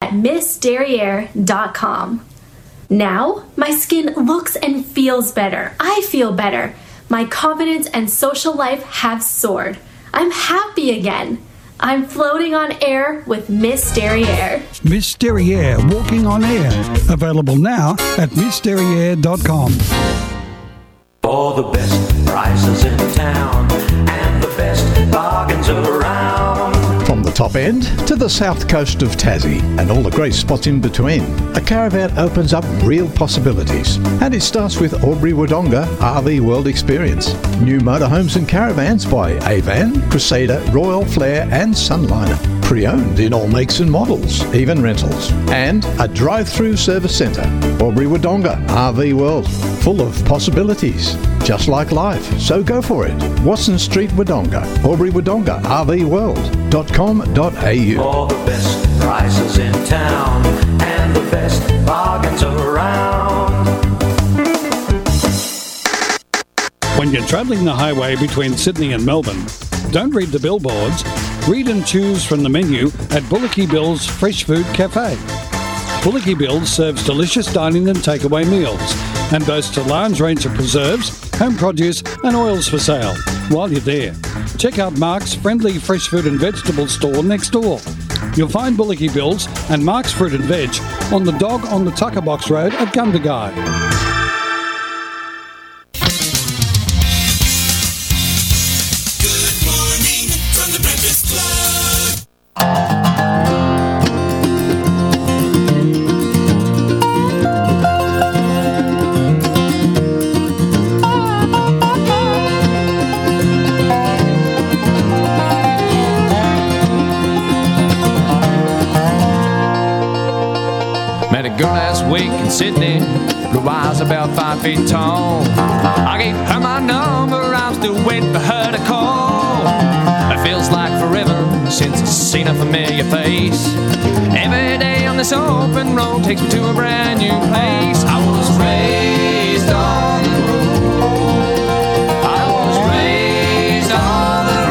at MissDerriere.com. Now, my skin looks and feels better. I feel better. My confidence and social life have soared. I'm happy again. I'm floating on air with Miss Derriere. Miss Derriere, walking on air. Available now at MissDerriere.com. For the best prices in town and the best bargains around. From the top end to the south coast of Tassie and all the great spots in between, a caravan opens up real possibilities. And it starts with Albury Wodonga RV World Experience. New motorhomes and caravans by Avan, Crusader, Royal Flair and Sunliner. Pre-owned in all makes and models, even rentals. And a drive-through service centre. Albury Wodonga RV World. Full of possibilities. Just like life. So go for it. Watson Street, Wodonga. Albury Wodonga RV World.com.au. For the best prices in town and the best bargains around. When you're travelling the highway between Sydney and Melbourne, don't read the billboards. Read and choose from the menu at Bullocky Bill's Fresh Food Cafe. Bullocky Bill's serves delicious dining and takeaway meals and boasts a large range of preserves, home produce and oils for sale. While you're there, check out Mark's friendly fresh fruit and vegetable store next door. You'll find Bullocky Bill's and Mark's Fruit and Veg on the Dog on the Tucker Box Road at Gundagai. Good morning from the Breakfast Club. Met a girl last week in Sydney, blue eyes about 5 feet tall. I gave her my number, I'm still waiting for her to call. It feels like forever since I've seen a familiar face. Every day on this open road takes me to a brand new place. I was raised on the road. I was raised on the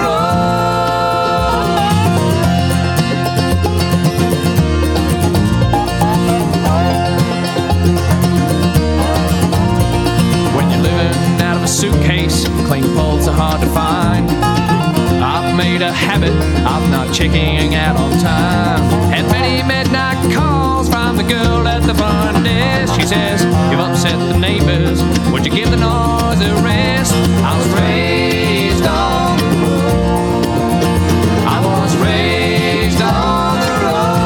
suitcase, clean clothes are hard to find. I've made a habit of not checking out on time. Had many midnight calls from the girl at the front desk. She says, you've upset the neighbors, would you give the noise a rest? I was raised on the road. I was raised on the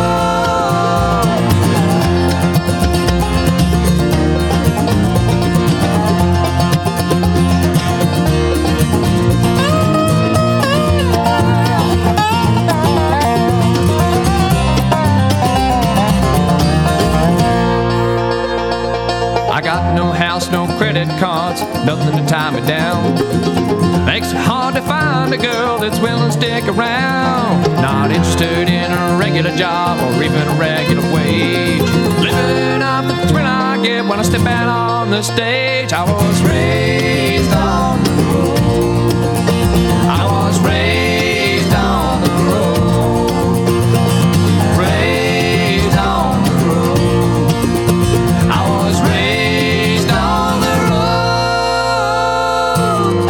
no house, no credit cards, nothing to tie me down. Makes it hard to find a girl that's willing to stick around. Not interested in a regular job or even a regular wage. Living off the thrill I get when I step out on the stage. I was raised on the road. I was raised on the road. Raised on the road. I was raised on the road.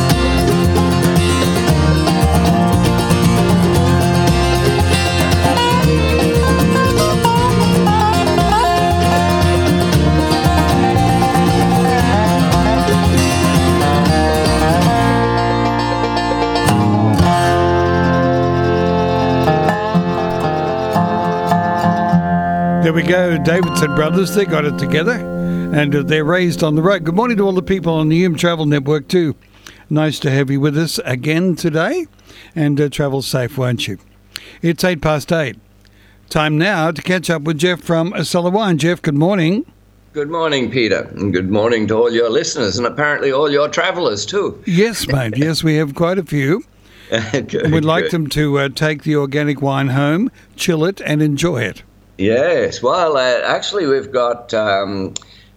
There we go, Davidson Brothers, they got it together, and they're raised on the road. Good morning to all the people on the Travel Network too. Nice to have you with us again today, and travel safe, won't you? It's 8:08. Time now to catch up with Jeff from Acela Wine. Jeff, good morning. Good morning, Peter, and good morning to all your listeners, and apparently all your travellers too. Yes, mate, yes, we have quite a few. Good, We'd like good. them to take the organic wine home, chill it, and enjoy it. Yes, well, actually we've got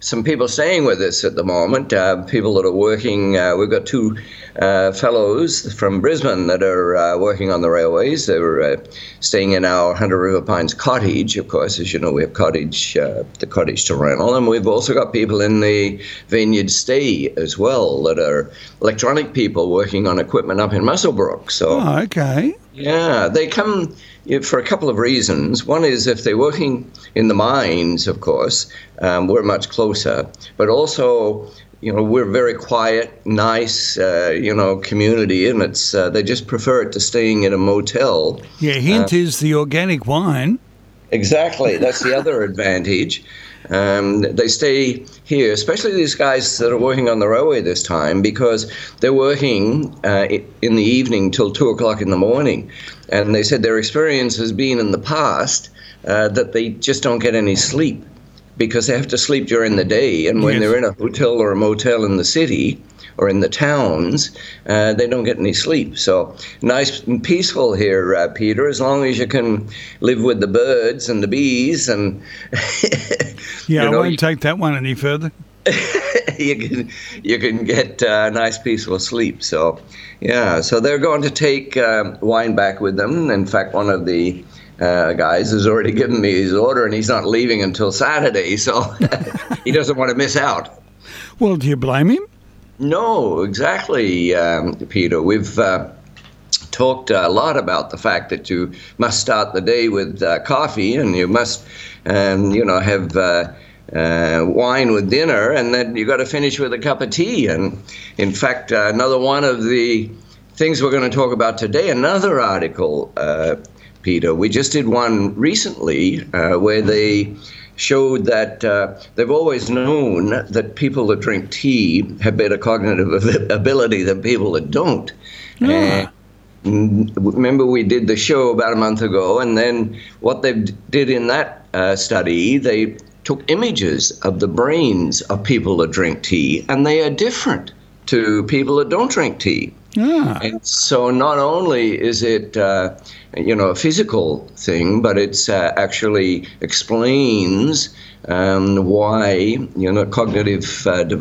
some people staying with us at the moment, people that are working. We've got two fellows from Brisbane that are working on the railways. They're staying in our Hunter River Pines cottage, of course. As you know, we have the cottage to rental. And we've also got people in the Vineyard Stay as well that are electronic people working on equipment up in Muswellbrook. So, okay. Yeah, they come for a couple of reasons. One is if they're working in the mines, of course, we're much closer. But also, we're very quiet, nice, community, and it's they just prefer it to staying in a motel. Yeah, hint is the organic wine. Exactly, that's the other advantage. They stay here, especially these guys that are working on the railway this time, because they're working in the evening till 2 o'clock in the morning. And they said their experience has been in the past that they just don't get any sleep because they have to sleep during the day. And when they're in a hotel or a motel in the city or in the towns, they don't get any sleep. So nice and peaceful here, Peter, as long as you can live with the birds and the bees. And I won't take that one any further. you can get nice peaceful sleep. So so they're going to take wine back with them. In fact, one of the guys has already given me his order, and he's not leaving until Saturday, so he doesn't want to miss out. Well, do you blame him? No, exactly, Peter. We've talked a lot about the fact that you must start the day with coffee, and you must, have wine with dinner, and then you got to finish with a cup of tea. And in fact, another one of the things we're going to talk about today, another article, Peter, we just did one recently where they showed that they've always known that people that drink tea have better cognitive ability than people that don't. Remember, we did the show about a month ago, and then what they did in that study, they took images of the brains of people that drink tea, and they are different to people that don't drink tea. And so not only is it, a physical thing, but it's actually explains why, cognitive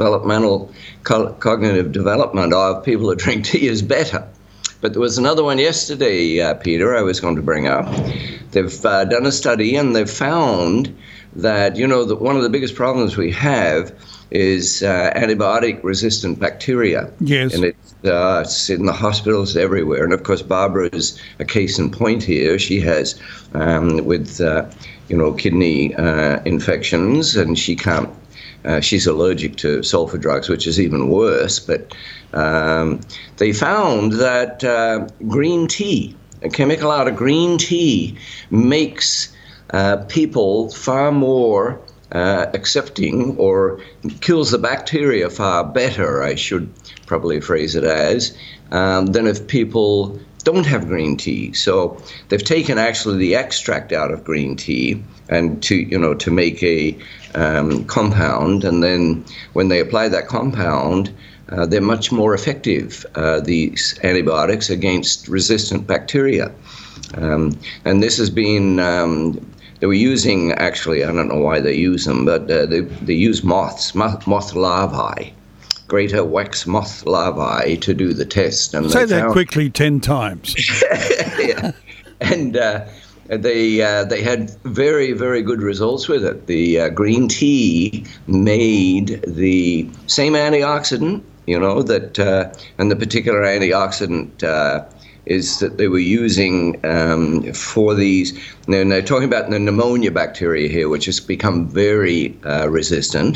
development of people that drink tea is better. But there was another one yesterday, Peter, I was going to bring up. They've done a study, and they've found that, that one of the biggest problems we have is antibiotic-resistant bacteria. Yes. And it's in the hospitals everywhere. And, of course, Barbara is a case in point here. She has with kidney infections, and she can't. She's allergic to sulfur drugs, which is even worse. But they found that green tea, a chemical out of green tea, makes people far more accepting, or kills the bacteria far better, I should probably phrase it as, than if people don't have green tea. So they've taken actually the extract out of green tea and to make a compound, and then when they apply that compound, they're much more effective, these antibiotics, against resistant bacteria. And this has been they were using, actually, I don't know why they use them, but they use moth larvae, greater wax moth larvae, to do the test. And say that quickly 10 times. Yeah. And they had very, very good results with it. The green tea made the same antioxidant, and the particular antioxidant is that they were using for these. And they're talking about the pneumonia bacteria here, which has become very resistant.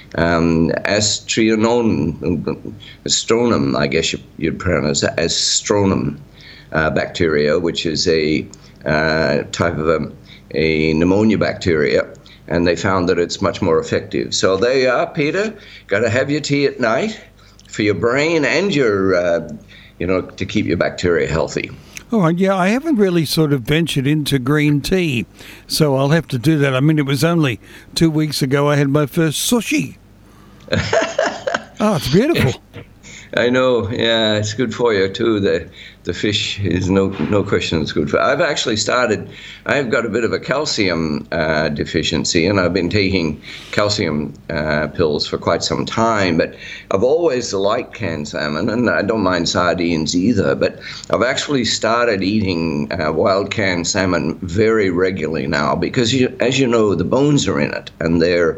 Astronum, I guess you'd pronounce it, Astronum bacteria, which is a type of a pneumonia bacteria. And they found that it's much more effective. So there you are, Peter. Got to have your tea at night for your brain and your to keep your bacteria healthy. All right, yeah, I haven't really sort of ventured into green tea, so I'll have to do that. I mean, it was only 2 weeks ago I had my first sushi. Oh, it's beautiful. I know, yeah, it's good for you too. the fish is no question it's good for. I've got a bit of a calcium deficiency, and I've been taking calcium pills for quite some time, but I've always liked canned salmon, and I don't mind sardines either, but I've actually started eating wild canned salmon very regularly now because, as you know, the bones are in it, and they're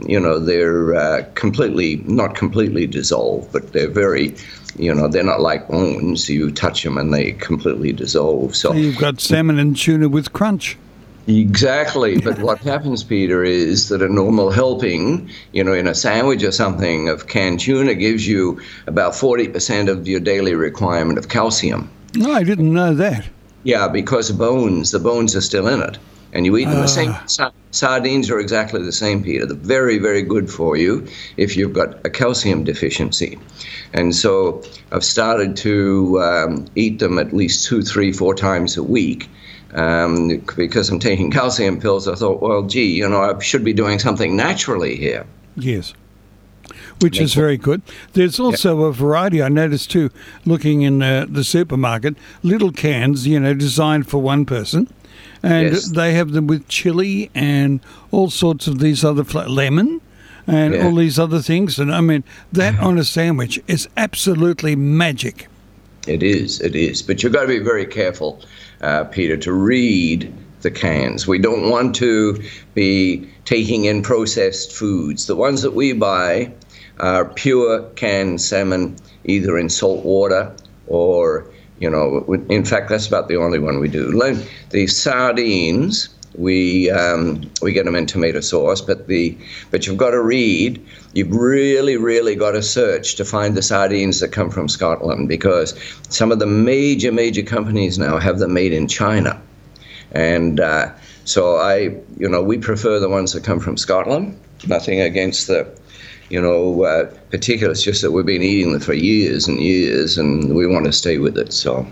not completely dissolved, but they're very, they're not like bones. You touch them and they completely dissolve. So you've got salmon and tuna with crunch. Exactly. But what happens, Peter, is that a normal helping, in a sandwich or something of canned tuna gives you about 40% of your daily requirement of calcium. No, I didn't know that. Yeah, because the bones are still in it. And you eat them the same. Sardines are exactly the same, Peter. They're very, very good for you if you've got a calcium deficiency. And so I've started to eat them at least 2, 3, 4 times a week. Because I'm taking calcium pills, I thought, well, gee, I should be doing something naturally here. Yes. Which is very good. There's also a variety, I noticed too, looking in the supermarket, little cans, designed for one person. And they have them with chili and all sorts of these other lemon and all these other things. And I mean, that on a sandwich is absolutely magic. It is. But you've got to be very careful, Peter, to read the cans. We don't want to be taking in processed foods. The ones that we buy are pure canned salmon, either in salt water or in fact, that's about the only one we do. The sardines, we get them in tomato sauce, but you've got to read. You've really got to search to find the sardines that come from Scotland, because some of the major companies now have them made in China, and so we prefer the ones that come from Scotland. Nothing against the particular. It's just that we've been eating them for years and years, and we want to stay with it. So,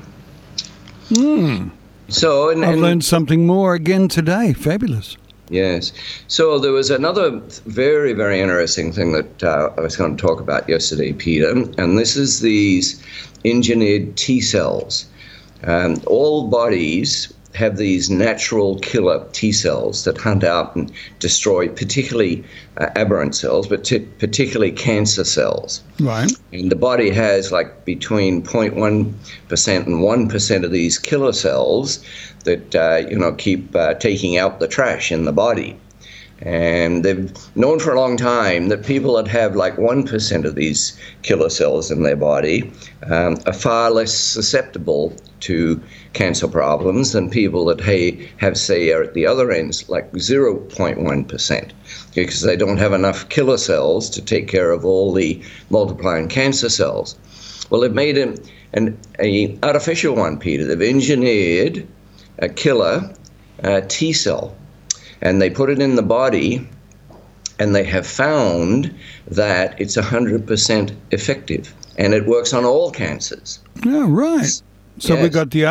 So I've learned something more again today. Fabulous. Yes. So there was another very, very interesting thing that I was going to talk about yesterday, Peter, and this is these engineered T cells. All bodies have these natural killer T cells that hunt out and destroy particularly aberrant cells, but particularly cancer cells. Right. And the body has like between 0.1% and 1% of these killer cells that keep taking out the trash in the body. And they've known for a long time that people that have like 1% of these killer cells in their body are far less susceptible to cancer problems than people that have, say, are at the other ends, like 0.1%, because they don't have enough killer cells to take care of all the multiplying cancer cells. Well, they've made an artificial one, Peter. They've engineered a killer T cell, and they put it in the body, and they have found that it's 100% effective, and it works on all cancers. Oh, right. So Yes. we've got the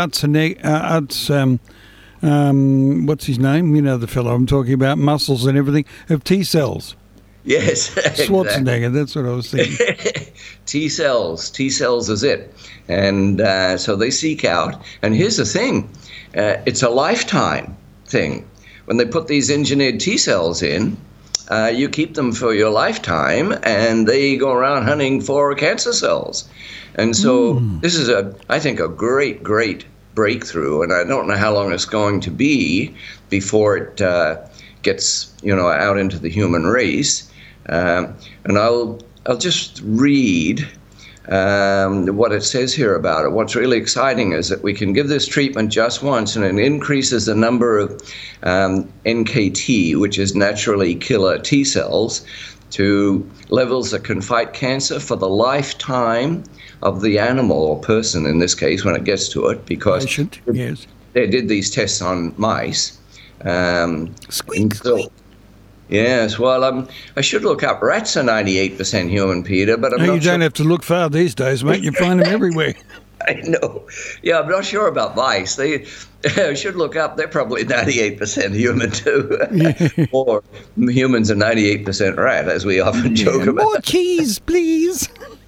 what's his name? The fellow I'm talking about, muscles and everything, of T cells. Yes. Schwarzenegger, that's what I was thinking. T cells is it. And so they seek out, and here's the thing, it's a lifetime thing. When they put these engineered T cells in, you keep them for your lifetime, and they go around hunting for cancer cells. And so this is, I think, a great breakthrough, and I don't know how long it's going to be before it gets, out into the human race. And I'll just read what it says here about it. What's really exciting is that we can give this treatment just once, and it increases the number of NKT, which is naturally killer T cells, to levels that can fight cancer for the lifetime of the animal or person, in this case, when it gets to it, because yes. They did these tests on mice. Squeak. Yes, well, I should look up. Rats are 98% human, Peter, but I'm not You don't have to look far these days, mate. You find them everywhere. I know. Yeah, I'm not sure about mice. They should look up. They're probably 98% human too. Or humans are 98% rat, as we often joke about. More cheese, please.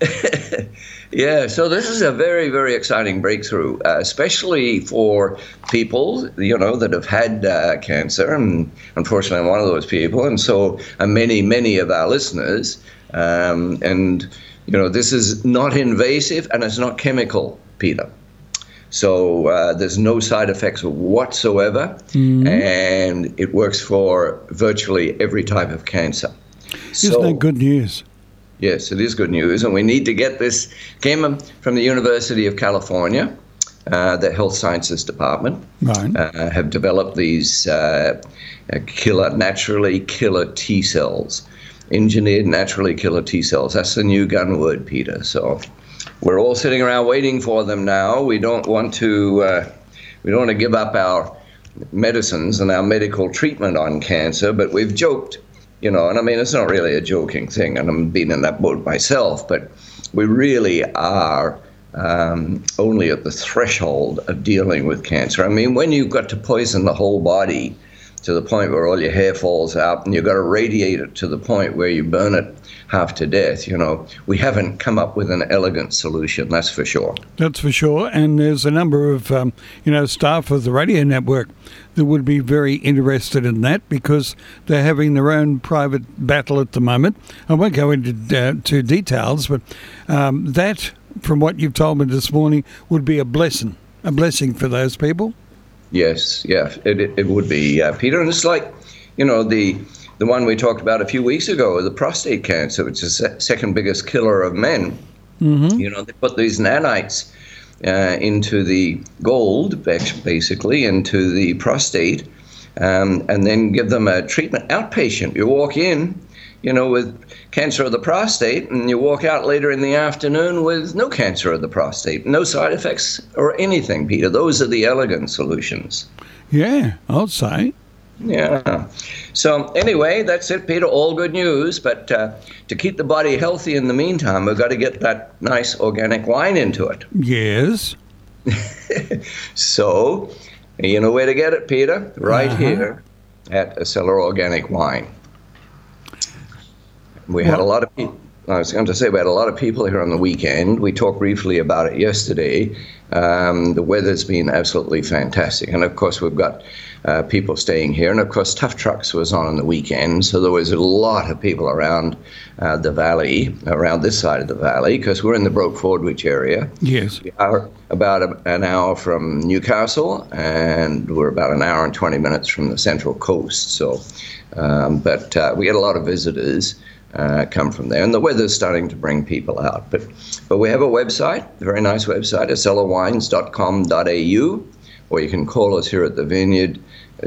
Yeah, so this is a very, very exciting breakthrough, especially for people, that have had cancer. And unfortunately, I'm one of those people. And so are many, many of our listeners. And this is not invasive and it's not chemical, Peter. So there's no side effects whatsoever, and it works for virtually every type of cancer. Isn't that good news? Yes, it is good news, and we need to get this. Came from the University of California, the Health Sciences Department, right. Have developed these naturally killer T cells, engineered naturally killer T cells. That's the new gun word, Peter. So we're all sitting around waiting for them now. We don't want to give up our medicines and our medical treatment on cancer, but we've joked. And I mean, it's not really a joking thing, and I'm being in that boat myself, but we really are only at the threshold of dealing with cancer. I mean, when you've got to poison the whole body to the point where all your hair falls out and you've got to radiate it to the point where you burn it half to death, we haven't come up with an elegant solution, that's for sure. That's for sure. And there's a number of, staff of the radio network that would be very interested in that because they're having their own private battle at the moment. I won't go into details, but that, from what you've told me this morning, would be a blessing for those people. Yes, yeah, it would be, Peter. And it's like, the one we talked about a few weeks ago, the prostate cancer, which is the second biggest killer of men. Mm-hmm. They put these nanites into the gold, basically, into the prostate, and then give them a treatment outpatient. You walk in, with cancer of the prostate, and you walk out later in the afternoon with no cancer of the prostate, no side effects or anything, Peter. Those are the elegant solutions. Yeah, I'll say. Yeah. So anyway, that's it, Peter. All good news. But to keep the body healthy in the meantime, we've got to get that nice organic wine into it. Yes. So, you know where to get it, Peter? Right here at Acela Organic Wine. We had a lot of people. I was going to say we had a lot of people here on the weekend. We talked briefly about it yesterday. The weather's been absolutely fantastic. And, of course, we've got people staying here. And, of course, Tough Trucks was on the weekend. So there was a lot of people around the valley, around this side of the valley, because we're in the Broke-Fordwich area. Yes. We are about an hour from Newcastle, and we're about an hour and 20 minutes from the Central Coast. So, but we get a lot of visitors. Come from there, and the weather's starting to bring people out. But we have a website, a very nice website, acelawines.com.au, or you can call us here at the Vineyard,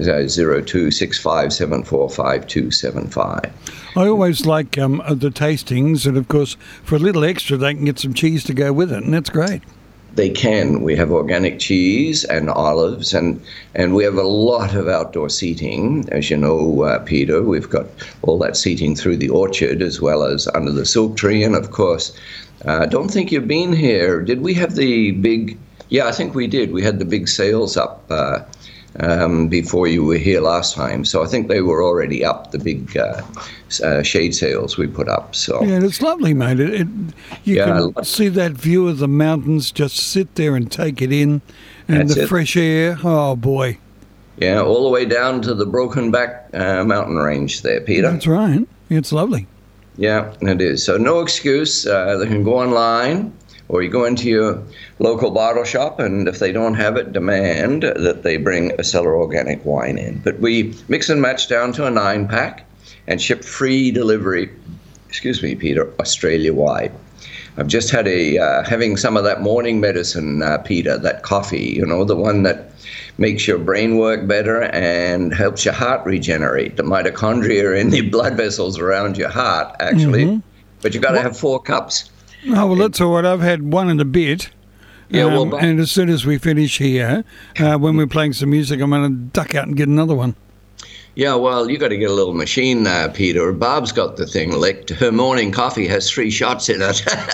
0265745275. I always like the tastings, and of course, for a little extra, they can get some cheese to go with it, and that's great. They can. We have organic cheese and olives, and we have a lot of outdoor seating. As you know, Peter, we've got all that seating through the orchard as well as under the silk tree. And, of course, I don't think you've been here. Did we have the big... Yeah, I think we did. We had the big sails up before you were here last time. So I think they were already up, the big shade sails we put up. So yeah, it's lovely, mate. You can see that view of the mountains, just sit there and take it in, and the fresh air. Oh, boy. Yeah, all the way down to the Broken Back mountain range there, Peter. That's right. It's lovely. Yeah, it is. So no excuse. They can go online, or you go into your local bottle shop, and if they don't have it, demand that they bring Acela Organic Wine in. But we mix and match down to a 9-pack and ship free delivery, Peter, Australia-wide. I've just had having some of that morning medicine, Peter, that coffee, the one that makes your brain work better and helps your heart regenerate. The mitochondria in the blood vessels around your heart, actually. Mm-hmm. But you've got to have 4 cups. Oh, well, that's all right. I've had one and a bit. Yeah, and as soon as we finish here, when we're playing some music, I'm going to duck out and get another one. Yeah, well, you got to get a little machine, Peter. Barb's got the thing licked. Her morning coffee has 3 shots in it.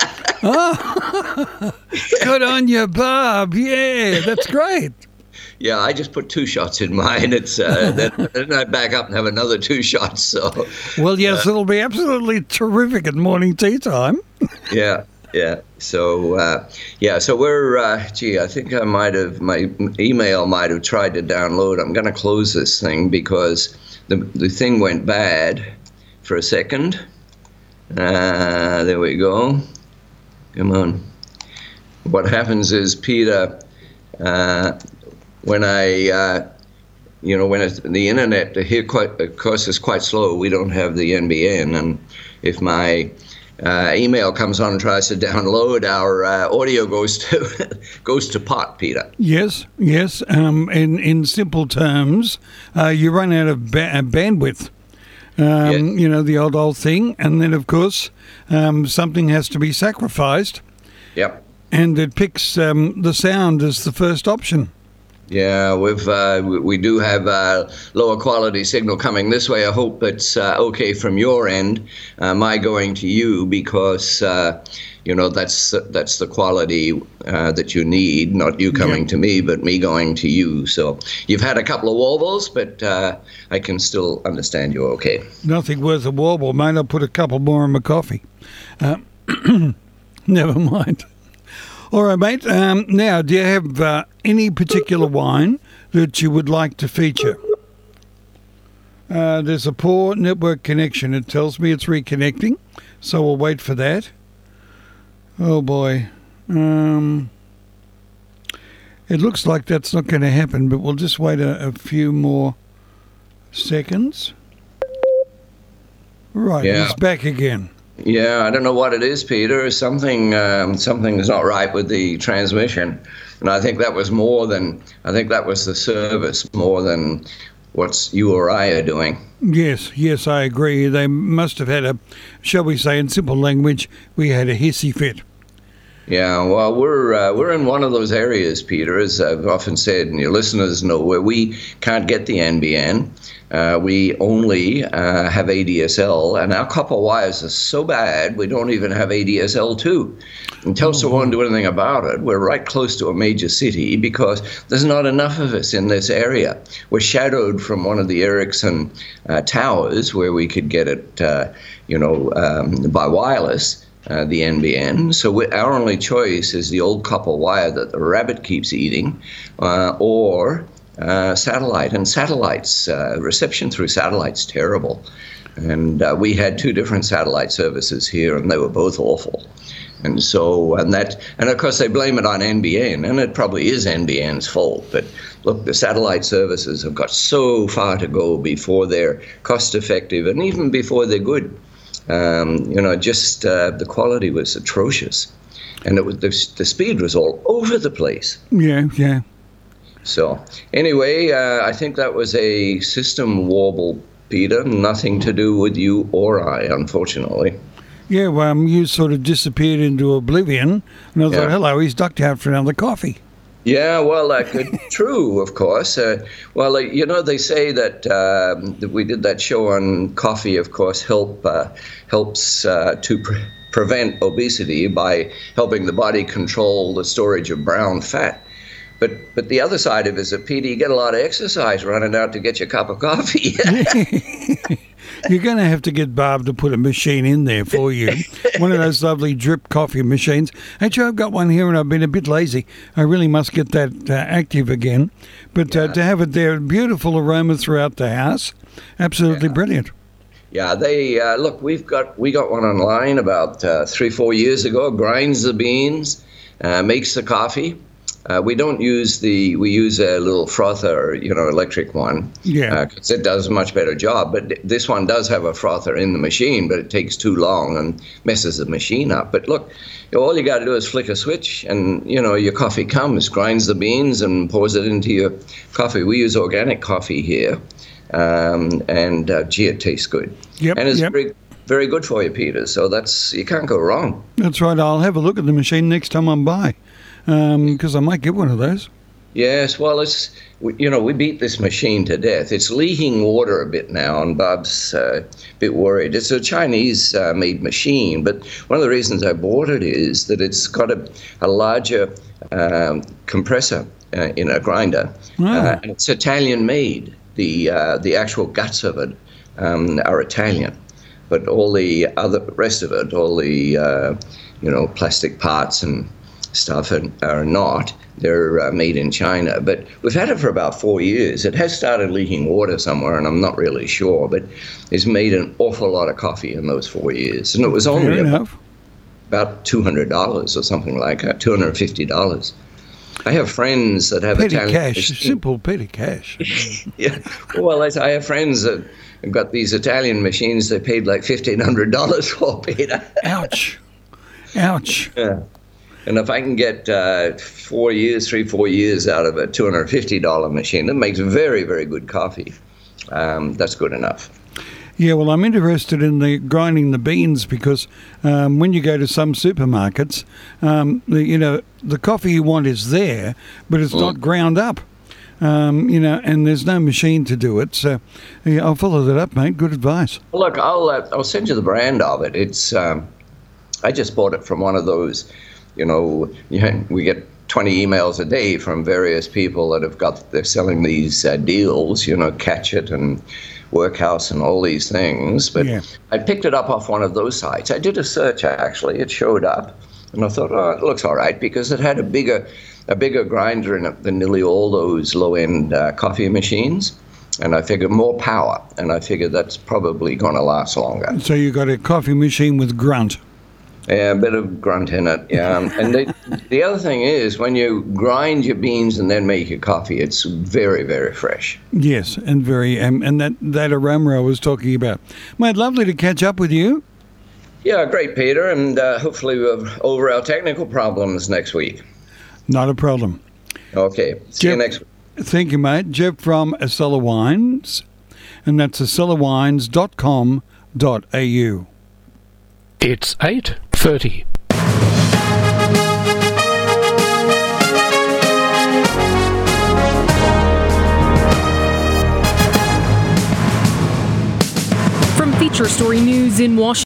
Good on you, Bob. Yeah, that's great. Yeah, I just put 2 shots in mine. It's then I back up and have another 2 shots. So Well, yes, it'll be absolutely terrific at morning tea time. yeah. So so we're. I think my email might have tried to download. I'm going to close this thing because the thing went bad for a second. There we go. Come on. What happens is, Peter, when the internet here, of course, is quite slow. We don't have the NBN, and if my email comes on and tries to download, our audio goes to pot, Peter. Yes. In simple terms, you run out of bandwidth. Yes. You know, the old thing. And then, of course, something has to be sacrificed. Yep. And it picks the sound as the first option. Yeah, we do have a lower quality signal coming this way. I hope it's okay from your end. My going to you because that's the quality that you need. Not you coming to me, but me going to you. So you've had a couple of warbles, but I can still understand you okay. Nothing worth a warble, mate. I'll put a couple more in my coffee. Never mind. All right, mate. Now, do you have any particular wine that you would like to feature? There's a poor network connection. It tells me it's reconnecting, so we'll wait for that. Oh, boy. It looks like that's not going to happen, but we'll just wait a few more seconds. Right, Yeah. It's back again. Yeah, I don't know what it is, Peter. Something's not right with the transmission, and I think that was the service more than what you or I are doing. Yes, I agree. They must have had shall we say in simple language, we had a hissy fit. Yeah, well, we're in one of those areas, Peter, as I've often said, and your listeners know, where we can't get the NBN. We only have ADSL, and our copper wires are so bad, we don't even have ADSL 2. And Telstra won't do anything about it. We're right close to a major city because there's not enough of us in this area. We're shadowed from one of the Ericsson towers where we could get it, by wireless. The NBN. So our only choice is the old copper wire that the rabbit keeps eating, or satellite. And satellites, reception through satellite's terrible. And we had 2 different satellite services here, and they were both awful. And so, and of course they blame it on NBN, and it probably is NBN's fault. But look, the satellite services have got so far to go before they're cost effective, and even before they're good. The quality was atrocious, and the speed was all over the place. Yeah. So anyway, I think that was a system warble, Peter. Nothing to do with you or I, unfortunately. Yeah, well, you sort of disappeared into oblivion, and I thought, hello, he's ducked out for another coffee. Yeah, well, true, of course. They say that we did that show on coffee, of course, helps to prevent obesity by helping the body control the storage of brown fat. But the other side of it is that, Peter, you get a lot of exercise running out to get your cup of coffee. You're going to have to get Barb to put a machine in there for you. One of those lovely drip coffee machines. Actually, I've got one here and I've been a bit lazy. I really must get that active again. But to have it there, beautiful aroma throughout the house. Absolutely brilliant. Yeah, they look. We got one online about 3-4 years ago. Grinds the beans, makes the coffee. We use a little frother, electric one. Yeah. Because it does a much better job. But this one does have a frother in the machine, but it takes too long and messes the machine up. But look, all you got to do is flick a switch, and your coffee comes, grinds the beans, and pours it into your coffee. We use organic coffee here, and it tastes good. Yep. And it's very, very good for you, Peter. So you can't go wrong. That's right. I'll have a look at the machine next time I'm by. Because I might get one of those. Yes, well, we beat this machine to death. It's leaking water a bit now, and Bob's a bit worried. It's a Chinese-made machine, but one of the reasons I bought it is that it's got a larger compressor in a grinder, and it's Italian-made. The actual guts of it are Italian, but all the rest of it, all the plastic parts and stuff are not. They're made in China, but we've had it for about 4 years. It has started leaking water somewhere, and I'm not really sure, but it's made an awful lot of coffee in those 4 years. And it was only about $200 or something like that, $250. I have friends that have petty Italian cash, machines. simple petty cash. Yeah, well, I have friends that have got these Italian machines they paid like $1,500 for, Peter. Ouch. Yeah. And if I can get 4 years out of a $250 machine, that makes very, very good coffee. That's good enough. Yeah, well, I'm interested in the grinding the beans because when you go to some supermarkets, the coffee you want is there, but it's not ground up. And there's no machine to do it. So yeah, I'll follow that up, mate. Good advice. Well, look, I'll send you the brand of it. It's I just bought it from one of those. We get 20 emails a day from various people that they're selling these deals, Catch It and Workhouse and all these things. But yeah. I picked it up off one of those sites. I did a search, actually. It showed up. And I thought, it looks all right, because it had a bigger grinder in it than nearly all those low-end coffee machines. And I figured more power. And I figured that's probably going to last longer. So you got a coffee machine with grunt. Yeah, a bit of grunt in it, yeah. And the other thing is, when you grind your beans and then make your coffee, it's very, very fresh. Yes, and very, and that aroma I was talking about. Mate, lovely to catch up with you. Yeah, great, Peter, and hopefully we're over our technical problems next week. Not a problem. Okay, see you next week. Thank you, mate. Jeff from Acela Wines, and that's acelawines.com.au. It's 8:30. From Feature Story News in Washington.